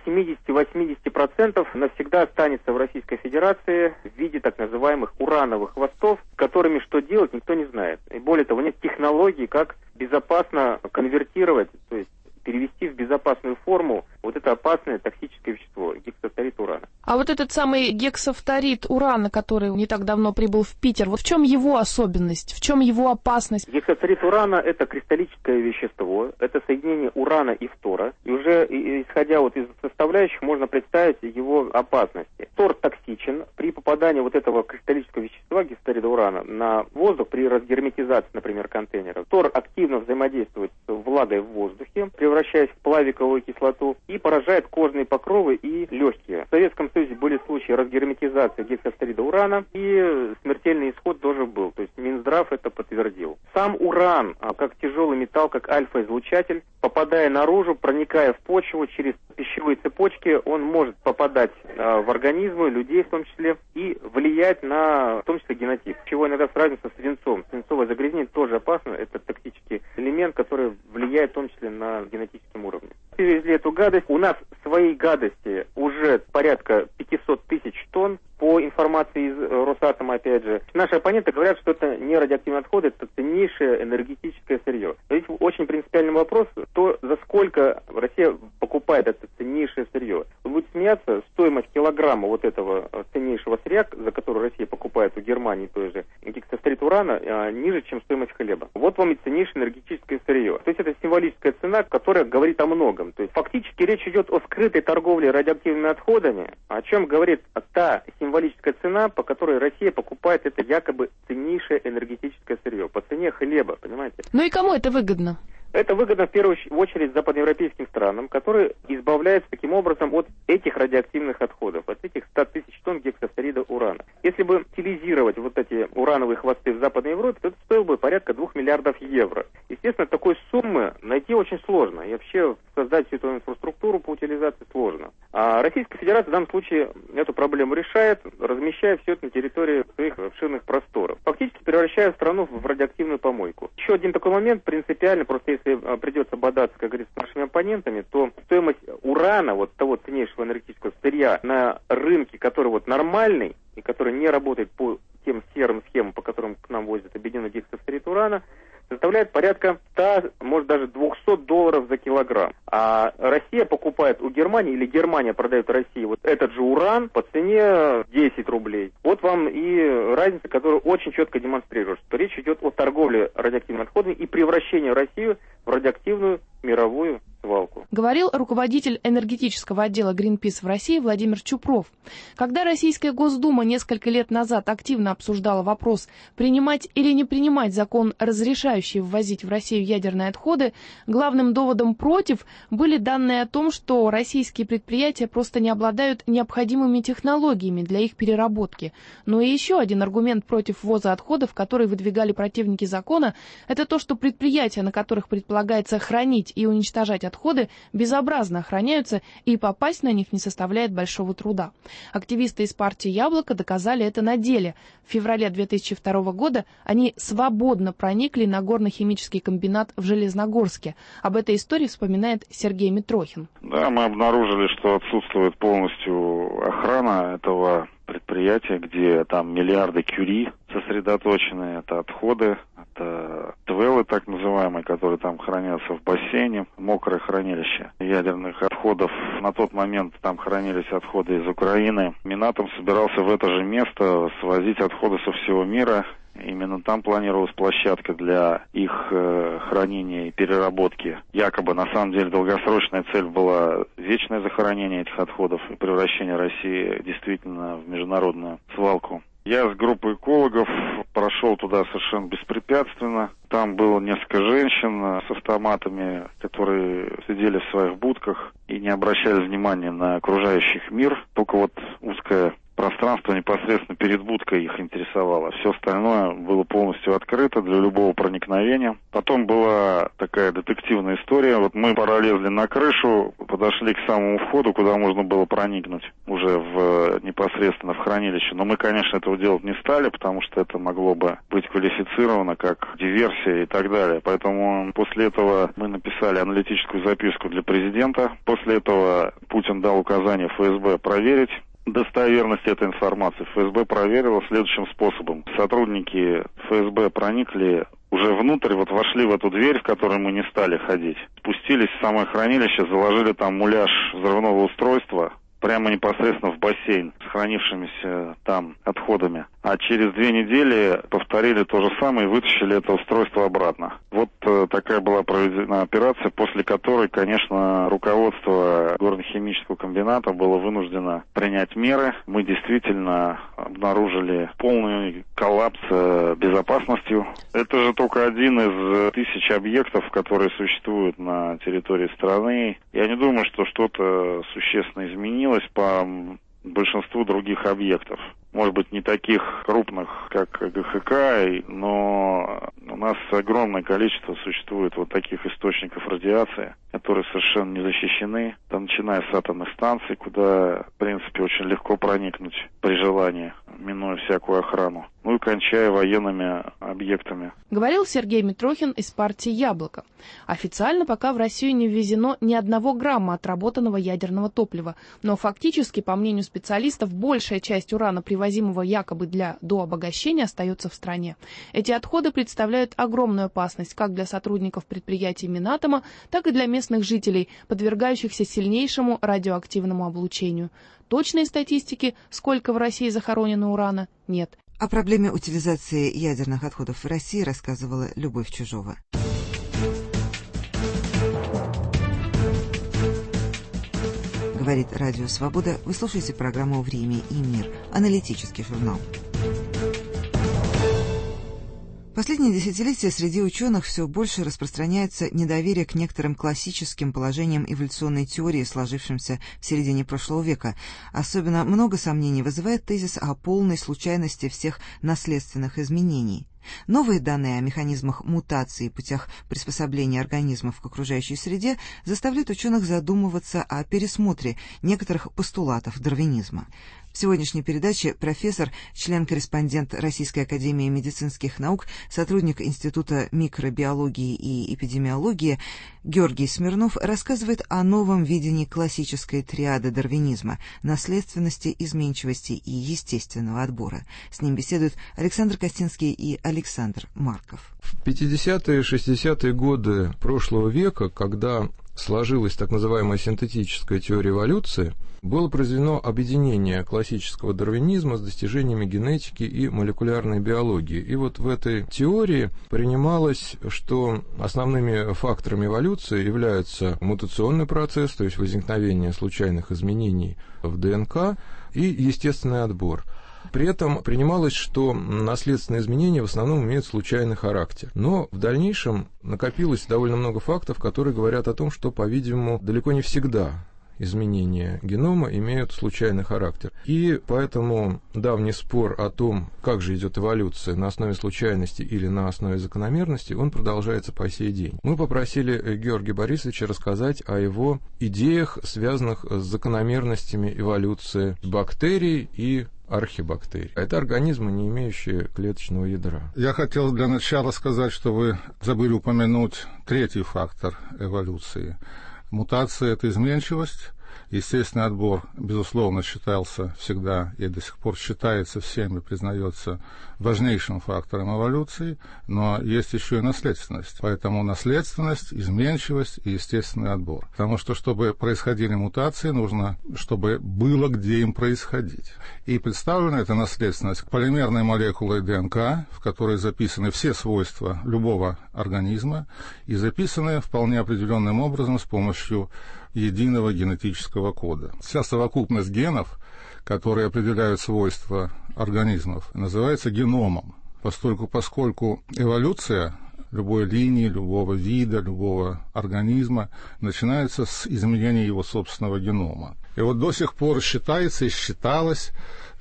C: 70-80% навсегда останется в Российской Федерации в виде так называемых урановых хвостов, с которыми что делать, никто не знает. И более того, нет технологий, как безопасно конвертировать, то есть перевести в безопасную форму вот это опасное токсическое вещество, гексафторид урана.
S: А вот этот самый гексафторид урана, который не так давно прибыл в Питер, вот в чем его особенность, в чем его опасность?
C: Гексафторид урана – это кристаллическое вещество, это соединение урана и фтора, и уже исходя вот из составляющих можно представить его опасности. Фтор токсичен, при попадании вот этого кристаллического вещества, гексафторида урана, на воздух, при разгерметизации, например, контейнеров, фтор активно взаимодействует с влагой в воздухе, превращаясь в плавиковую кислоту, и поражает кожные покровы и легкие. В Советском Союзе были случаи разгерметизации гексафторида урана, и смертельный исход тоже был. То есть Минздрав это подтвердил. Сам уран, как тяжелый металл, как альфа-излучатель, попадая наружу, проникая в почву через пищевые цепочки, он может попадать в организмы людей в том числе и влиять на, в том числе, генотип. Чего иногда сравнивается с свинцом. Свинцовое загрязнение тоже опасно. Это токсический элемент, который влияет в том числе на генетическом уровне. Привезли эту гадость. У нас своей гадости уже порядка 500 тысяч тонн. По информации из Росатома, опять же, наши оппоненты говорят, что это не радиоактивные отходы, это ценнейшее энергетическое сырье. Здесь очень принципиальный вопрос, то за сколько Россия покупает это ценнейшее сырье. Вы будете смеяться, стоимость килограмма вот этого ценнейшего сырья, за который Россия покупает у Германии той же гексафторид урана, ниже, чем стоимость хлеба. Вот вам и ценнейшее энергетическое сырье. То есть это символическая цена, которая говорит о многом. То есть фактически речь идет о скрытой торговле радиоактивными отходами, о чем говорит та символическая цена, по которой Россия покупает это якобы ценнейшее энергетическое сырье. По цене хлеба, понимаете?
S: Ну и кому это выгодно?
C: Это выгодно в первую очередь западноевропейским странам, которые избавляются таким образом от этих радиоактивных отходов, от этих 100 тысяч тонн гексафторида урана. Если бы утилизировать вот эти урановые хвосты в Западной Европе, то это стоило бы порядка 2 миллиардов евро. Естественно, такой суммы найти очень сложно. И вообще создать всю эту инфраструктуру по утилизации сложно. А Российская Федерация в данном случае эту проблему решает, размещая все это на территории своих обширных просторов, фактически превращая страну в радиоактивную помойку. Еще один такой момент принципиальный, просто если придется бодаться, как говорится, с нашими оппонентами, то стоимость урана, вот того ценнейшего энергетического сырья на рынке, который вот нормальный и который не работает по тем серым схемам, по которым к нам возят объединенный гексафторид урана, составляет порядка 100, может даже $200 за килограмм. А Россия покупает у Германии, или Германия продает России вот этот же уран по цене 10 рублей. Вот вам и разница, которая очень четко демонстрирует, что речь идет о торговле радиоактивными отходами и превращении России в радиоактивную мировую свалку.
S: Говорил руководитель энергетического отдела Greenpeace в России Владимир Чупров. Когда Российская Госдума несколько лет назад активно обсуждала вопрос, принимать или не принимать закон, разрешающий ввозить в Россию ядерные отходы, главным доводом против были данные о том, что российские предприятия просто не обладают необходимыми технологиями для их переработки. Но и еще один аргумент против ввоза отходов, который выдвигали противники закона, это то, что предприятия, на которых предполагается хранить и уничтожать отходы, безобразно охраняются, и попасть на них не составляет большого труда. Активисты из партии «Яблоко» доказали это на деле. В феврале 2002 года они свободно проникли на горно-химический комбинат в Железногорске. Об этой истории вспоминает Сергей Митрохин.
U: Да, мы обнаружили, что отсутствует полностью охрана этого предприятия, где там миллиарды кюри сосредоточены, это отходы, это твелы так называемые, которые там хранятся в бассейне, мокрое хранилище ядерных отходов. На тот момент там хранились отходы из Украины. Минатом собирался в это же место свозить отходы со всего мира. Именно там планировалась площадка для их хранения и переработки. Якобы, на самом деле, долгосрочная цель была вечное захоронение этих отходов и превращение России действительно в международную свалку. Я с группой экологов прошел туда совершенно беспрепятственно. Там было несколько женщин с автоматами, которые сидели в своих будках и не обращали внимания на окружающий мир. Только вот узкое пространство непосредственно перед будкой их интересовало. Все остальное было полностью открыто для любого проникновения. Потом была такая детективная история. Вот мы пролезли на крышу, подошли к самому входу, куда можно было проникнуть уже непосредственно в хранилище. Но мы, конечно, этого делать не стали, потому что это могло бы быть квалифицировано как диверсия и так далее. Поэтому после этого мы написали аналитическую записку для президента. После этого Путин дал указание ФСБ проверить достоверность этой информации. ФСБ проверила следующим способом. Сотрудники ФСБ проникли уже внутрь, вот вошли в эту дверь, в которую мы не стали ходить. Спустились в самое хранилище, заложили там муляж взрывного устройства прямо непосредственно в бассейн с хранившимися там отходами. А через 2 недели повторили то же самое и вытащили это устройство обратно. Вот такая была проведена операция, после которой, конечно, руководство горно-химического комбината было вынуждено принять меры. Мы действительно обнаружили полный коллапс безопасностью. Это же только один из 1000 объектов, которые существуют на территории страны. Я не думаю, что что-то существенно изменилось по большинству других объектов. Может быть, не таких крупных, как ГХК, но у нас огромное количество существует вот таких источников радиации, которые совершенно не защищены. Там, начиная с атомных станций, куда, в принципе, очень легко проникнуть при желании, минуя всякую охрану. Ну и кончая военными объектами.
S: Говорил Сергей Митрохин из партии «Яблоко». Официально пока в Россию не ввезено ни 1 грамма отработанного ядерного топлива. Но фактически, по мнению специалистов, большая часть урана, привозимого якобы для дообогащения, остается в стране. Эти отходы представляют огромную опасность как для сотрудников предприятий Минатома, так и для местных жителей, подвергающихся сильнейшему радиоактивному облучению. Точной статистики, сколько в России захоронено урана, нет.
A: О проблеме утилизации ядерных отходов в России рассказывала Любовь Чужова. Говорит Радио Свобода. Вы слушаете программу «Время и мир». Аналитический журнал. последние десятилетия среди ученых все больше распространяется недоверие к некоторым классическим положениям эволюционной теории, сложившимся в середине прошлого века. Особенно много сомнений вызывает тезис о полной случайности всех наследственных изменений. Новые данные о механизмах мутации и путях приспособления организмов к окружающей среде заставляют ученых задумываться о пересмотре некоторых постулатов дарвинизма. В сегодняшней передаче профессор, член-корреспондент Российской академии медицинских наук, сотрудник Института микробиологии и эпидемиологии Георгий Смирнов рассказывает о новом видении классической триады дарвинизма – наследственности, изменчивости и естественного отбора. С ним беседуют Александр Костинский и Александр Марков.
B: В 50-е и 60-е годы прошлого века, когда сложилась так называемая синтетическая теория эволюции, было произведено объединение классического дарвинизма с достижениями генетики и молекулярной биологии. И вот в этой теории принималось, что основными факторами эволюции являются мутационный процесс, то есть возникновение случайных изменений в ДНК, и естественный отбор. При этом принималось, что наследственные изменения в основном имеют случайный характер. Но в дальнейшем накопилось довольно много фактов, которые говорят о том, что, по-видимому, далеко не всегда изменения генома имеют случайный характер. И поэтому давний спор о том, как же идет эволюция, на основе случайности или на основе закономерности, он продолжается по сей день. Мы попросили Георгия Борисовича рассказать о его идеях, связанных с закономерностями эволюции бактерий и архибактерий. Это организмы, не имеющие клеточного ядра.
V: Я хотел для начала сказать, что вы забыли упомянуть третий фактор эволюции. Мутация – это изменчивость. Естественный отбор, безусловно, считался всегда и до сих пор считается всеми, признается важнейшим фактором эволюции, но есть еще и наследственность. Поэтому наследственность, изменчивость и естественный отбор. Потому что, чтобы происходили мутации, нужно, чтобы было где им происходить. И представлена эта наследственность полимерной молекулой ДНК, в которой записаны все свойства любого организма, и записаны вполне определенным образом с помощью единого генетического кода. Вся совокупность генов, которые определяют свойства организмов, называется геномом, поскольку эволюция любой линии, любого вида, любого организма начинается с изменения его собственного генома. И вот до сих пор считается и считалось,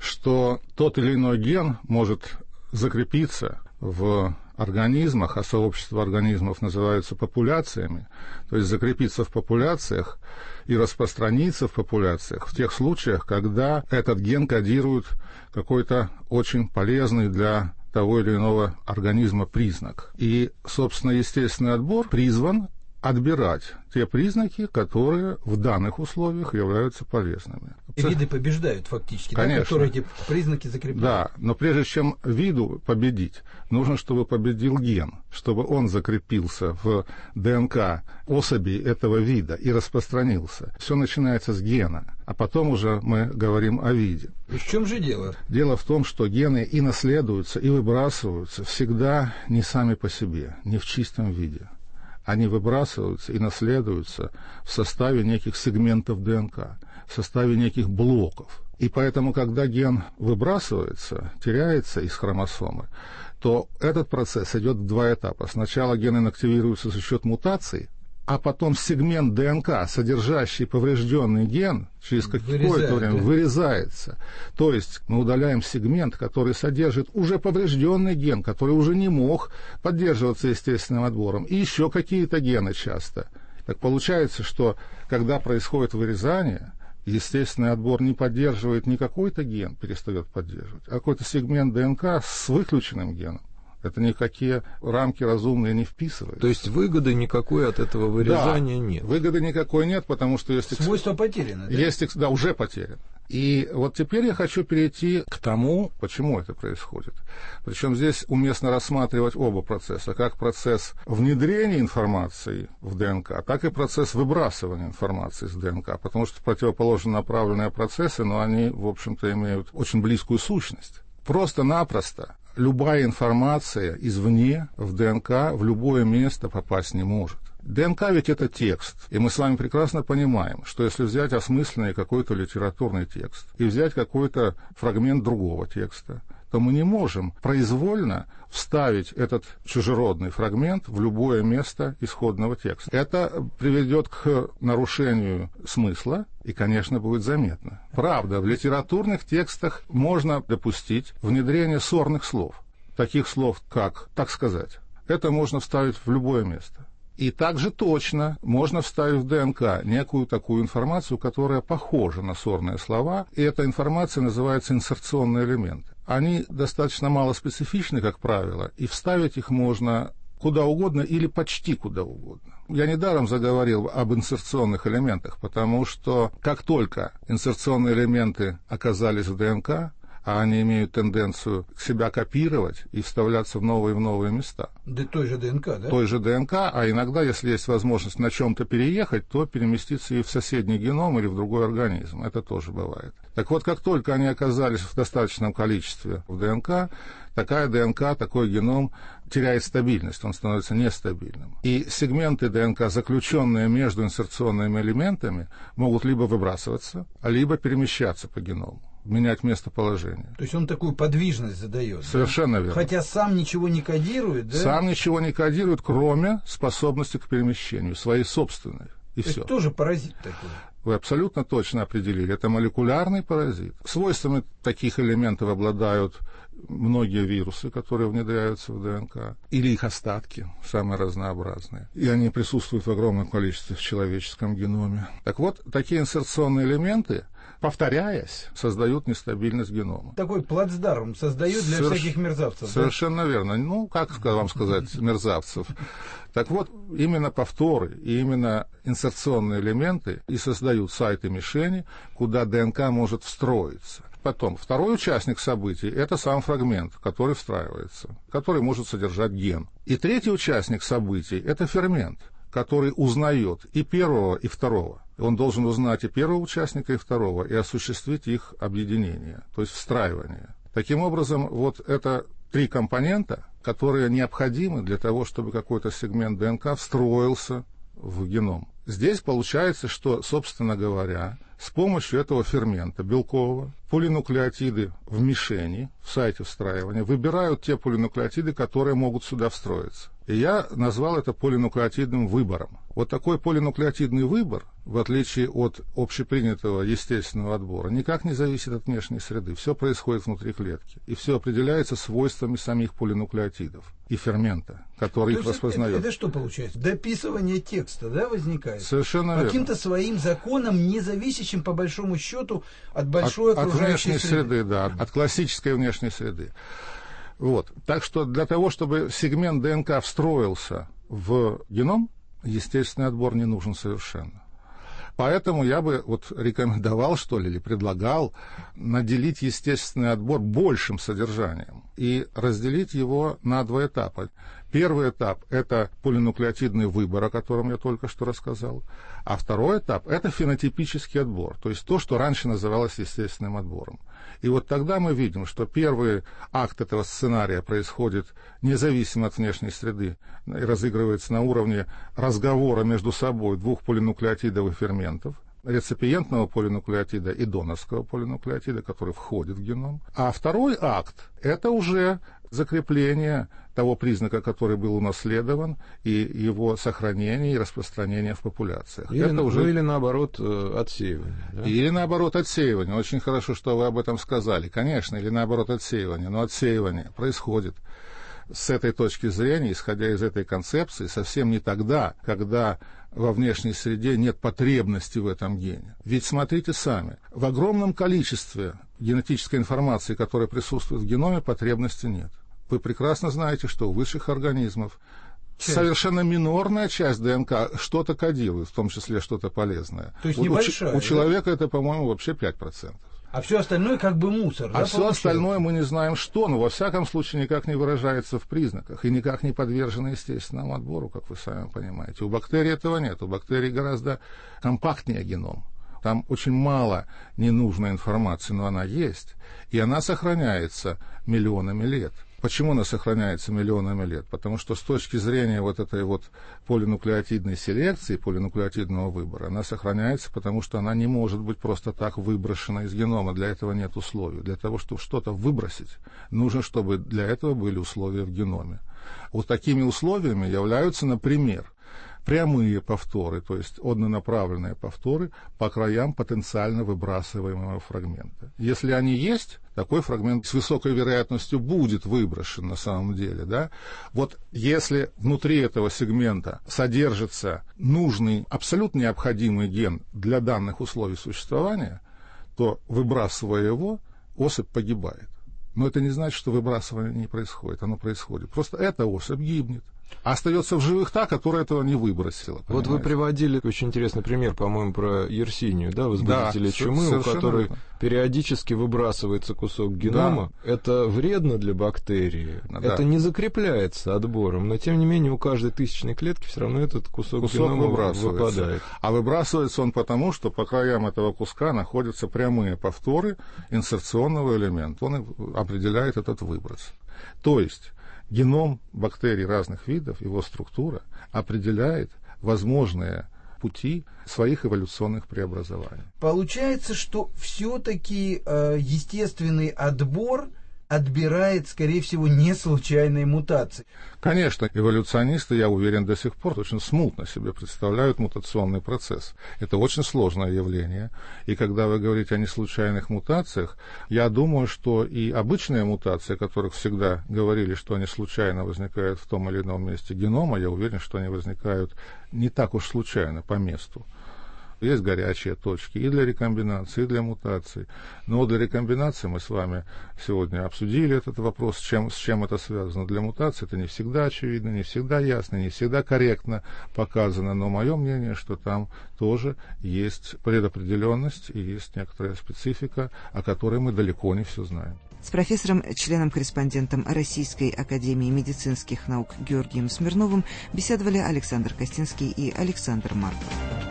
V: что тот или иной ген может закрепиться в организмах, а сообщества организмов называются популяциями, то есть закрепиться в популяциях и распространиться в популяциях в тех случаях, когда этот ген кодирует какой-то очень полезный для того или иного организма признак. И, собственно, естественный отбор призван отбирать те признаки, которые в данных условиях являются полезными.
W: И виды побеждают фактически,
V: конечно,
W: да, которые эти признаки закрепляют.
V: Да, но прежде чем виду победить, нужно, чтобы победил ген, чтобы он закрепился в ДНК особей этого вида и распространился. Все начинается с гена, а потом уже мы говорим о виде.
W: И в чем же дело?
V: Дело в том, что гены и наследуются, и выбрасываются всегда не сами по себе, не в чистом виде. Они выбрасываются и наследуются в составе неких сегментов ДНК, в составе неких блоков. И поэтому, когда ген выбрасывается, теряется из хромосомы, то этот процесс идет в два этапа. Сначала ген инактивируется за счет мутаций, а потом сегмент ДНК, содержащий поврежденный ген, через какое-то время вырезается. То есть мы удаляем сегмент, который содержит уже поврежденный ген, который уже не мог поддерживаться естественным отбором, и еще какие-то гены часто. Так получается, что когда происходит вырезание, естественный отбор не поддерживает не какой-то ген, перестает поддерживать, а какой-то сегмент ДНК с выключенным геном. Это никакие рамки разумные не вписывают.
B: То есть выгоды никакой от этого вырезания нет?
V: Выгоды никакой нет, потому что если...
W: Свойства потеряны, да?
V: Да, уже потеряно. И вот теперь я хочу перейти к тому, почему это происходит. Причем здесь уместно рассматривать оба процесса, как процесс внедрения информации в ДНК, так и процесс выбрасывания информации из ДНК, потому что противоположно направленные процессы, но они, в общем-то, имеют очень близкую сущность. Просто-напросто любая информация извне в ДНК в любое место попасть не может. ДНК ведь это текст, и мы с вами прекрасно понимаем, что если взять осмысленный какой-то литературный текст и взять какой-то фрагмент другого текста, то мы не можем произвольно вставить этот чужеродный фрагмент в любое место исходного текста. Это приведет к нарушению смысла и, конечно, будет заметно. Правда, в литературных текстах можно допустить внедрение сорных слов. Таких слов, как «так сказать». Это можно вставить в любое место. И также точно можно вставить в ДНК некую такую информацию, которая похожа на сорные слова, и эта информация называется инсерционные элементы. Они достаточно малоспецифичны, как правило, и вставить их можно куда угодно или почти куда угодно. Я недаром заговорил об инсерционных элементах, потому что как только инсерционные элементы оказались в ДНК, а они имеют тенденцию себя копировать и вставляться в новые места.
W: Да той же ДНК, да?
V: Той же ДНК, а иногда, если есть возможность на чем-то переехать, то переместиться и в соседний геном или в другой организм. Это тоже бывает. Так вот, как только они оказались в достаточном количестве в ДНК, такая ДНК, такой геном теряет стабильность, он становится нестабильным. И сегменты ДНК, заключенные между инсерционными элементами, могут либо выбрасываться, либо перемещаться по геному, менять местоположение.
W: То есть он такую подвижность задает.
V: Совершенно верно.
W: Хотя сам ничего не кодирует, да?
V: Сам ничего не кодирует, кроме способности к перемещению, своей собственной. И
W: то
V: все.
W: есть тоже паразит такой.
V: Вы абсолютно точно определили. Это молекулярный паразит. Свойствами таких элементов обладают многие вирусы, которые внедряются в ДНК, или их остатки, самые разнообразные. И они присутствуют в огромном количестве в человеческом геноме. Так вот, такие инсерционные элементы, повторяясь, создают нестабильность генома.
W: Такой плацдарм создают для всяких мерзавцев.
V: Совершенно верно. Ну, как вам сказать, мерзавцев. Так вот, именно повторы и именно инсерционные элементы и создают сайты-мишени, куда ДНК может встроиться. Потом, второй участник событий – это сам фрагмент, который встраивается, который может содержать ген. И третий участник событий – это фермент, который узнает и первого, и второго. Он должен узнать и первого участника, и второго, и осуществить их объединение, то есть встраивание. Таким образом, вот это три компонента, которые необходимы для того, чтобы какой-то сегмент ДНК встроился в геном. Здесь получается, что, собственно говоря, с помощью этого фермента белкового полинуклеотиды в мишени, в сайте встраивания, выбирают те полинуклеотиды, которые могут сюда встроиться. И я назвал это полинуклеотидным выбором. Вот такой полинуклеотидный выбор, в отличие от общепринятого естественного отбора, никак не зависит от внешней среды. Все происходит внутри клетки. И все определяется свойствами самих полинуклеотидов и фермента, который их распознает.
W: Это что получается? Дописывание текста, да, возникает?
V: Совершенно верно.
W: Каким-то своим законом, не зависящим, по большому счету, от большой окружающей
V: среды. Да, от классической внешней среды. Вот. Так что для того, чтобы сегмент ДНК встроился в геном, естественный отбор не нужен совершенно. Поэтому я бы рекомендовал, что ли, или предлагал наделить естественный отбор большим содержанием и разделить его на два этапа. Первый этап – это полинуклеотидный выбор, о котором я только что рассказал. А второй этап – это фенотипический отбор, то есть то, что раньше называлось естественным отбором. И вот тогда мы видим, что первый акт этого сценария происходит независимо от внешней среды и разыгрывается на уровне разговора между собой двух полинуклеотидов и ферментов, реципиентного полинуклеотида и донорского полинуклеотида, который входит в геном. А второй акт – это уже закрепление того признака, который был унаследован, и его сохранение и распространение в популяциях.
B: Или наоборот, отсеивание. Да?
V: Или наоборот, отсеивание. Очень хорошо, что вы об этом сказали. Конечно, или наоборот, отсеивание. Но отсеивание происходит с этой точки зрения, исходя из этой концепции, совсем не тогда, когда во внешней среде нет потребности в этом гене. Ведь смотрите сами, в огромном количестве генетической информации, которая присутствует в геноме, потребности нет. Вы прекрасно знаете, что у высших организмов совершенно минорная часть ДНК что-то кодирует, в том числе что-то полезное.
W: То есть небольшая.
V: У человека это, по-моему, вообще 5%.
W: А все остальное как бы мусор.
V: А все остальное мы не знаем что, но во всяком случае никак не выражается в признаках и никак не подвержено естественному отбору, как вы сами понимаете. У бактерий этого нет. У бактерий гораздо компактнее геном. Там очень мало ненужной информации, но она есть, и она сохраняется миллионами лет. Почему она сохраняется миллионами лет? Потому что с точки зрения вот этой вот полинуклеотидной селекции, полинуклеотидного выбора, она сохраняется, потому что она не может быть просто так выброшена из генома. Для этого нет условий. Для того, чтобы что-то выбросить, нужно, чтобы для этого были условия в геноме. Вот такими условиями являются, например, прямые повторы, то есть однонаправленные повторы по краям потенциально выбрасываемого фрагмента. Если они есть, такой фрагмент с высокой вероятностью будет выброшен на самом деле. Да? Вот если внутри этого сегмента содержится нужный, абсолютно необходимый ген для данных условий существования, то, выбрасывая его, особь погибает. Но это не значит, что выбрасывание не происходит. Оно происходит. Просто эта особь гибнет. А остается в живых та, которая этого не выбросила.
B: Вот вы приводили очень интересный пример, по-моему, про Ерсинию, да, возбудителя чумы, у которой периодически выбрасывается кусок генома. Да. Это вредно для бактерии. Да. Это не закрепляется отбором, но тем не менее у каждой тысячной клетки все равно этот кусок генома выпадает.
V: А выбрасывается он потому, что по краям этого куска находятся прямые повторы инсерционного элемента. Он определяет этот выброс. То есть геном бактерий разных видов, его структура определяет возможные пути своих эволюционных преобразований.
W: Получается, что все-таки естественный отбор отбирает, скорее всего, не случайные мутации.
V: Конечно, эволюционисты, я уверен, до сих пор очень смутно себе представляют мутационный процесс. Это очень сложное явление. И когда вы говорите о неслучайных мутациях, я думаю, что и обычные мутации, о которых всегда говорили, что они случайно возникают в том или ином месте генома, я уверен, что они возникают не так уж случайно по месту. Есть горячие точки и для рекомбинации, и для мутаций. Но для рекомбинации мы с вами сегодня обсудили этот вопрос, с чем это связано. Для мутации это не всегда очевидно, не всегда ясно, не всегда корректно показано. Но мое мнение, что там тоже есть предопределенность и есть некоторая специфика, о которой мы далеко не все знаем.
A: С профессором, членом-корреспондентом Российской академии медицинских наук Георгием Смирновым беседовали Александр Костинский и Александр Марков.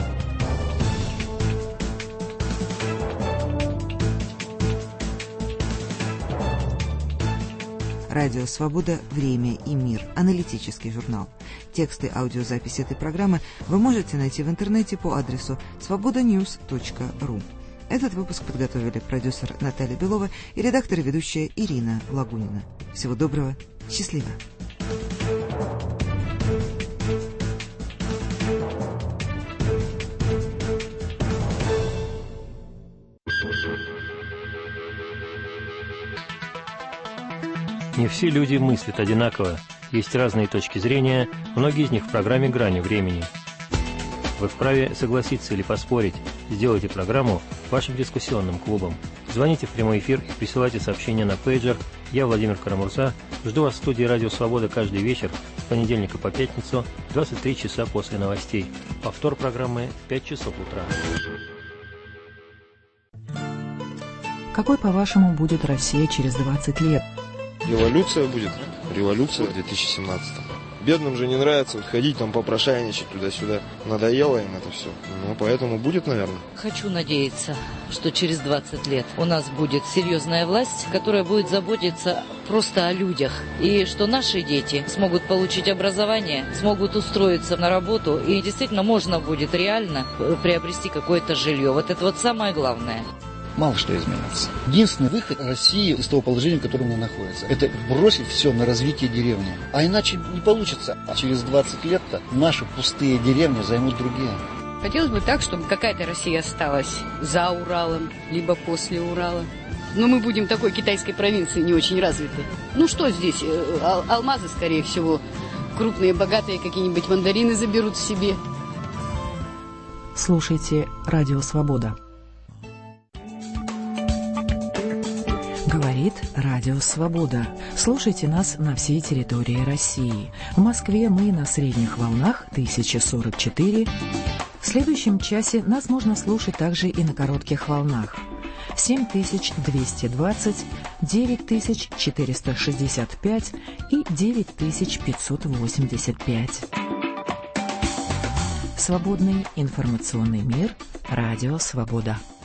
A: Радио «Свобода. Время и мир». Аналитический журнал. Тексты аудиозаписи этой программы вы можете найти в интернете по адресу svobodanews.ru. Этот выпуск подготовили продюсер Наталья Белова и редактор и ведущая Ирина Лагунина. Всего доброго. Счастливо.
D: Не все люди мыслят одинаково, есть разные точки зрения, многие из них в программе «Грани времени». Вы вправе согласиться или поспорить, сделайте программу вашим дискуссионным клубом. Звоните в прямой эфир и присылайте сообщения на пейджер. Я, Владимир Карамурза, жду вас в студии «Радио Свобода» каждый вечер с понедельника по пятницу, 23 часа после новостей. Повтор программы в 5 часов утра.
R: Какой, по-вашему, будет Россия через 20 лет?
E: Революция будет. Революция в 2017-м. Бедным же не нравится вот ходить там попрошайничать туда-сюда. Надоело им это все. Ну, поэтому будет, наверное.
F: Хочу надеяться, что через 20 лет у нас будет серьезная власть, которая будет заботиться просто о людях. И что наши дети смогут получить образование, смогут устроиться на работу. И действительно можно будет реально приобрести какое-то жилье. Вот это вот самое главное.
X: Мало что изменится. Единственный выход России из того положения, в котором она находится, это бросить все на развитие деревни. А иначе не получится. А через 20 лет-то наши пустые деревни займут другие.
Y: Хотелось бы так, чтобы какая-то Россия осталась за Уралом, либо после Урала. Но мы будем такой китайской провинции не очень развитой. Ну что здесь? Алмазы, скорее всего. Крупные, богатые какие-нибудь мандарины заберут себе.
R: Слушайте «Радио Свобода». Говорит Радио Свобода. Слушайте нас на всей территории России. В Москве мы на средних волнах 1044. В следующем часе нас можно слушать также и на коротких волнах. 7220, 9465 и 9585. Свободный информационный мир. Радио Свобода.